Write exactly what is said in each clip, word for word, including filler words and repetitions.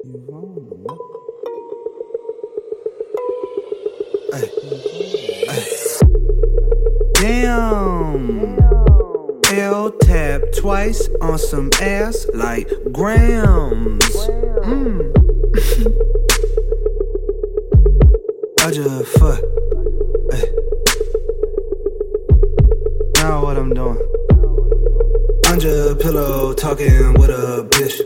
Ay. Ay. Damn. L tap twice on some ass like grams. Mm. I just fuck. Ay. Now what I'm doing? Under pillow talking with a bitch.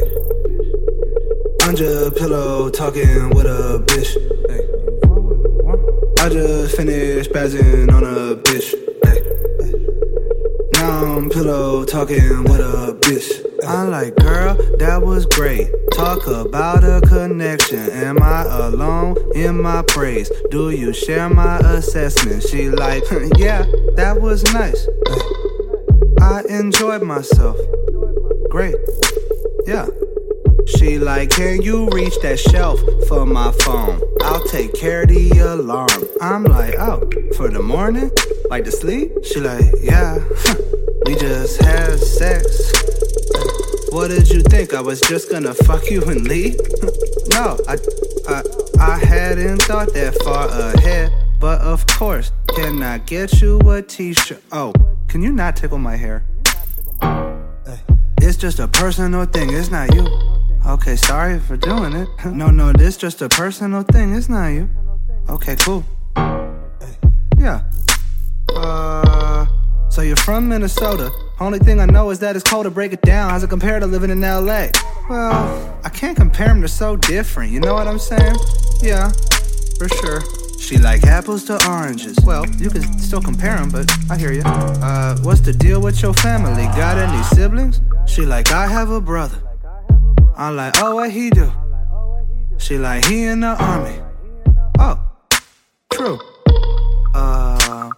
Ay. Under pillow talking with a bitch. Ay. I just finished spazzing on a bitch. Ay. Now I'm pillow talking with a bitch. I'm like, girl, that was great. Talk about a connection. Am I alone in my praise? Do you share my assessment? She like, yeah, that was nice. I enjoyed myself. Great, yeah. She like, can you reach that shelf for my phone? I'll take care of the alarm. I'm like, oh, for the morning? Like to sleep? She like, yeah, we just had sex. What did you think? I was just gonna fuck you and leave? No, I, I, I hadn't thought that far ahead. But of course, can I get you a t-shirt? Oh, can you not tickle my hair? It's just a personal thing, it's not you. Okay, sorry for doing it. No, no, this just a personal thing, it's not you. Okay, cool. Yeah. Uh, so you're from Minnesota. Only thing I know is that it's cold. To break it down, how's it compare to living in L A? Well, I can't compare them, they're so different, you know what I'm saying? Yeah, for sure. She like apples to oranges. Well, you can still compare them, but I hear you. Uh, what's the deal with your family? Got any siblings? She like, I have a brother. I'm like, oh, what he do? She like, he in the army. Oh, true. Uh,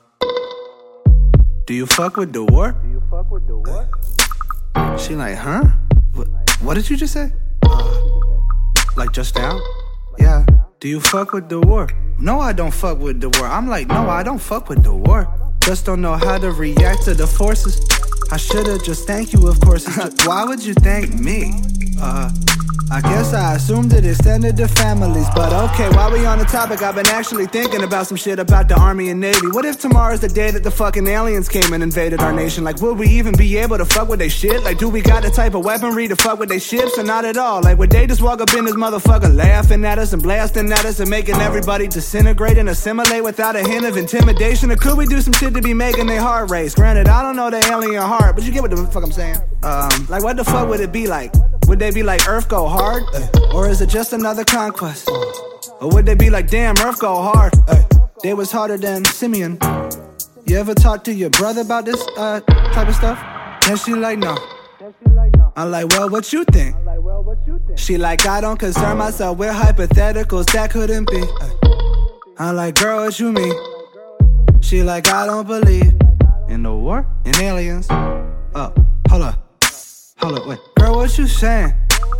do you fuck with the war? Do you fuck with the war? She like, huh? What, what did you just say? Uh, like just now? Yeah. Do you fuck with the war? No, I don't fuck with the war. I'm like, no, I don't fuck with the war. Just don't know how to react to the forces. I should've just thanked you, of course. Why would you thank me? Uh, I guess I assumed it extended to families. But okay, while we on the topic, I've been actually thinking about some shit about the Army and Navy. What if tomorrow's the day that the fucking aliens came and invaded our nation? Like, would we even be able to fuck with they shit? Like, do we got the type of weaponry to fuck with they ships or not at all? Like, would they just walk up in this motherfucker laughing at us and blasting at us and making everybody disintegrate and assimilate without a hint of intimidation? Or could we do some shit to be making their heart race? Granted, I don't know the alien heart, but you get what the fuck I'm saying. Um, like, what the fuck would it be like? Would they be like, Earth go hard? Or is it just another conquest? Or would they be like, damn, Earth go hard? They was harder than Simeon. You ever talk to your brother about this uh, type of stuff? Then she like, no. I'm like, well, what you think? She like, I don't concern myself with hypotheticals, that couldn't be. I'm like, girl, what you mean? She like, I don't believe in the war, in aliens. Oh, hold up. Hold up, wait. Girl, what you saying?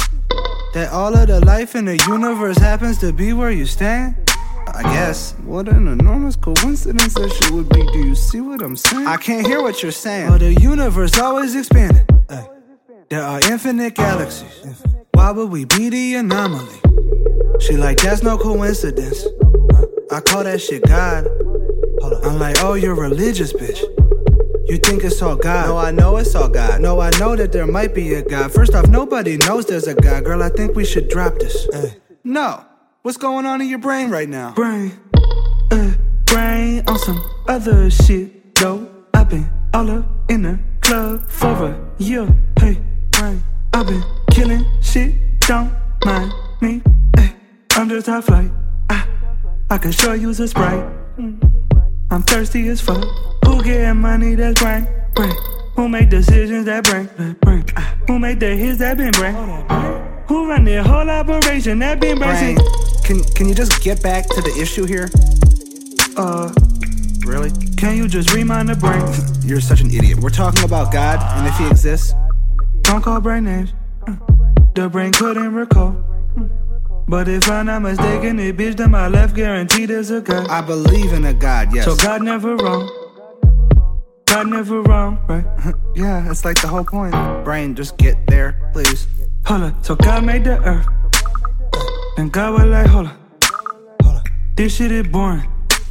That all of the life in the universe happens to be where you stand? I guess. What an enormous coincidence that shit would be. Do you see what I'm saying? I can't hear what you're saying. Well, the universe always expanding. Ay. There are infinite galaxies. Why would we be the anomaly? She like, that's no coincidence. I call that shit God. I'm like, oh, you're religious, bitch. You think it's all God? No, I know it's all God. No, I know that there might be a God. First off, nobody knows there's a God. Girl, I think we should drop this. Ay. No. What's going on in your brain right now? Brain. Uh, brain on some other shit, though. I've been all up in the club for a year. Hey, brain. I've been killing shit, don't mind me. Ay. I'm just high flight. I, I can sure use a Sprite. Mm. I'm thirsty as fuck. Who getting money that's brain, brain? Who make decisions that brain, brain? Who make the hits that been brain? Who run the whole operation that been brain? Can can you just get back to the issue here? Uh, really? Can you just remind the brain? You're such an idiot. We're talking about God, and if he exists, don't call brain names. The brain couldn't recall. But if I'm not mistaken, the bitch to my left guaranteed there's a God. I believe in a God, yes. So God never wrong. God never wrong, right? Yeah, that's like the whole point. Brain, just get there, please. Hold up, so God made the earth. Then God was like, hold on, hold on. This shit is boring.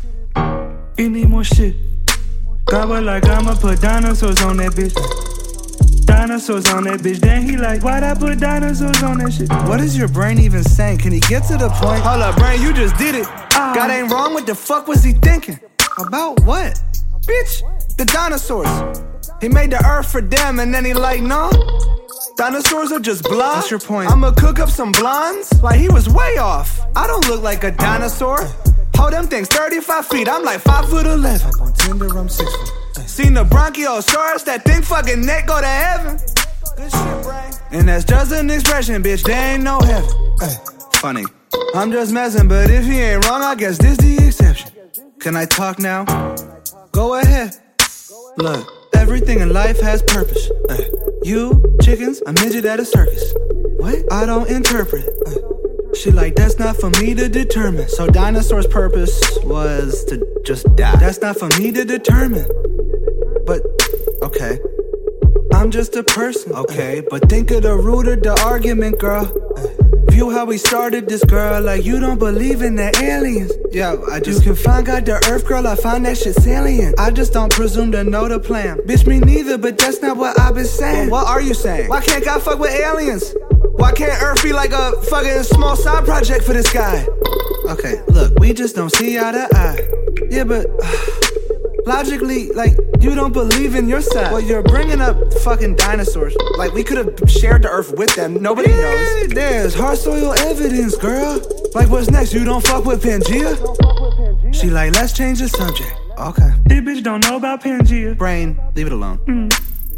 You need more shit. God was like, I'ma put dinosaurs on that bitch. Dinosaurs on that bitch. Then he like, why'd I put dinosaurs on that shit? What is your brain even saying? Can he get to the point? Hold up, brain, you just did it. Uh, God ain't wrong. What the fuck was he thinking? About what? Bitch, the dinosaurs. He made the earth for them and then he like, no. Dinosaurs are just blonde. What's your point? I'ma cook up some blondes? Like he was way off. I don't look like a dinosaur. Hold them things thirty-five feet. I'm like five foot eleven. On Tinder, I'm six foot. Seen the Bronchiosaurus, that thing fucking neck go to heaven. Good shit, brain. And that's just an expression, bitch. There ain't no heaven. Hey, funny. I'm just messing, but if he ain't wrong, I guess this the exception. Can I talk now? Go ahead. Look, everything in life has purpose. Hey. You, chickens, a midget at a circus. What? I don't interpret. Hey. She like, that's not for me to determine. So dinosaurs' purpose was to just die. That's not for me to determine. But, okay, I'm just a person. Okay, but think of the root of the argument, girl. View how we started this, girl. Like you don't believe in the aliens. Yeah, I just You can find God the earth, girl. I find that shit salient. I just don't presume to know the plan. Bitch, me neither, but that's not what I've been saying. Well, what are you saying? Why can't God fuck with aliens? Why can't Earth be like a fucking small side project for this guy? Okay, look, we just don't see eye to eye. Yeah, but uh, logically, like, you don't believe in your side. Well, you're bringing up fucking dinosaurs. Like, we could have shared the Earth with them. Nobody yeah, knows. There's hard soil evidence, girl. Like, what's next? You don't fuck with Pangea? She like, let's change the subject. Okay. This bitch don't know about Pangea. Brain, leave it alone. Mm.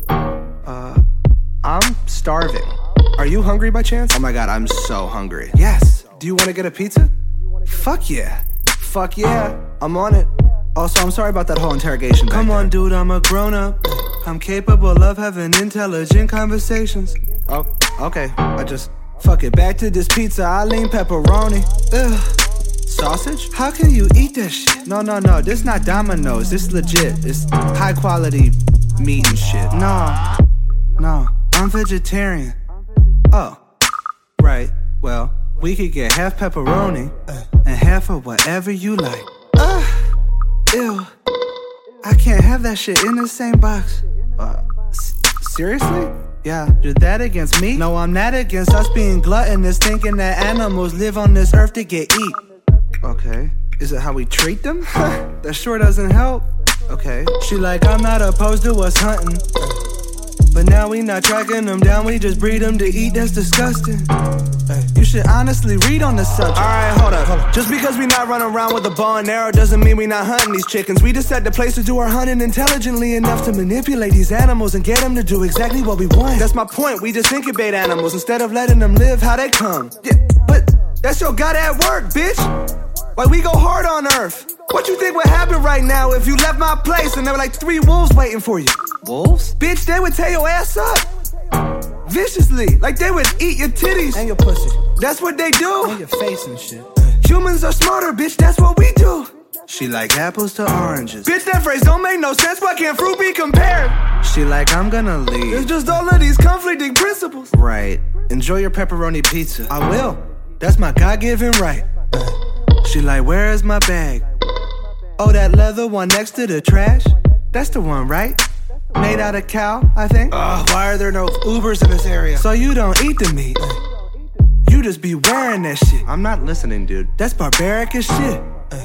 Uh, I'm starving. Are you hungry by chance? Oh my god, I'm so hungry. Yes. Do you want to get a pizza? Fuck yeah. Fuck yeah. I'm on it. Also, I'm sorry about that whole interrogation. Come on, dude, I'm a grown-up. I'm capable of having intelligent conversations. Oh, okay. I just... Fuck it. Back to this pizza. I lean pepperoni. Ugh. Sausage? How can you eat that shit? No, no, no. This not Domino's. This legit. It's high-quality meat and shit. No. No. I'm vegetarian. Oh. Right. Well, we could get half pepperoni and half of whatever you like. Ugh. Ew. I can't have that shit in the same box. Uh, s- seriously? Yeah, you're that against me? No, I'm not against us being gluttonous, thinking that animals live on this earth to get eat. Okay. Is it how we treat them? That sure doesn't help. Okay. She like, I'm not opposed to us hunting. But now we not tracking them down, we just breed them to eat, that's disgusting. You should honestly read on the subject. Alright, hold up. hold up. Just because we not run around with a bow and arrow doesn't mean we not hunting these chickens. We just set the place to do our hunting intelligently enough to manipulate these animals and get them to do exactly what we want. That's my point, we just incubate animals instead of letting them live how they come. Yeah, but that's your god at work, bitch. Like we go hard on Earth. What you think would happen right now if you left my place and there were like three wolves waiting for you? Wolves? Bitch, they would tear your ass up. Viciously. Like they would eat your titties. And your pussy. That's what they do. And your face and shit. Humans are smarter, bitch, that's what we do. She like apples to oranges. Bitch, that phrase don't make no sense. Why can't fruit be compared? She like, I'm gonna leave. It's just all of these conflicting principles. Right. Enjoy your pepperoni pizza. I will. That's my God-given right. She like, where is my bag? Oh, that leather one next to the trash? That's the one, right? Made out of cow, I think. Ugh, why are there no Ubers in this area? So you don't eat the meat. You just be wearing that shit. I'm not listening, dude. That's barbaric as shit.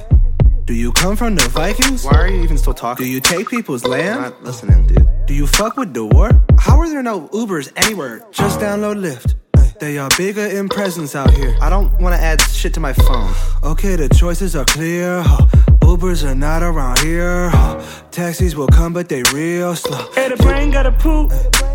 Do you come from the Vikings? Why are you even still talking? Do you take people's land? I'm not listening, dude. Do you fuck with the war? How are there no Ubers anywhere? Just download Lyft. They are bigger in presence out here. I don't want to add shit to my phone. Okay, the choices are clear. Huh. Ubers are not around here. Huh. Taxis will come, but they real slow. Hey, the brain gotta poop.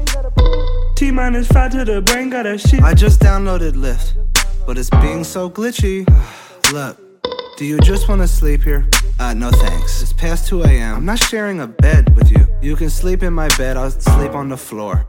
T minus five to the brain gotta shit. I just downloaded Lyft, but it's being so glitchy. Look, do you just want to sleep here? Uh, no thanks. It's past two a.m. I'm not sharing a bed with you. You can sleep in my bed. I'll sleep on the floor.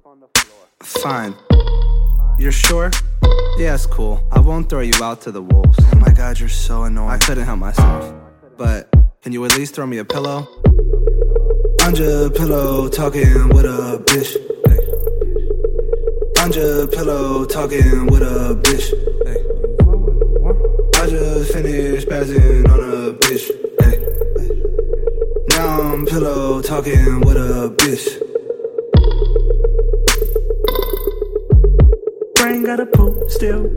Fine. You're sure? Yeah, it's cool. I won't throw you out to the wolves. Oh my god, you're so annoying. I couldn't help myself. But can you at least throw me a pillow? I'm just a pillow talking with a bitch. I'm just a pillow talking with a bitch. spazzing on a bitch. Hey. Now I'm pillow talking with a bitch. Brain got a poop still.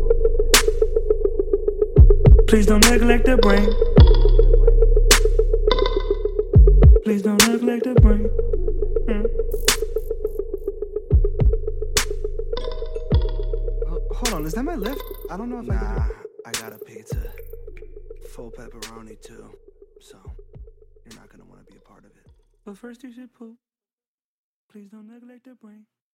Please don't neglect the brain. Please don't neglect the brain. Mm. Oh, hold on, is that my lift? I don't know if nah, I got it. I got a pizza. Full pepperoni too. So, you're not gonna want to be a part of it. But first you should poop. Please don't neglect the brain.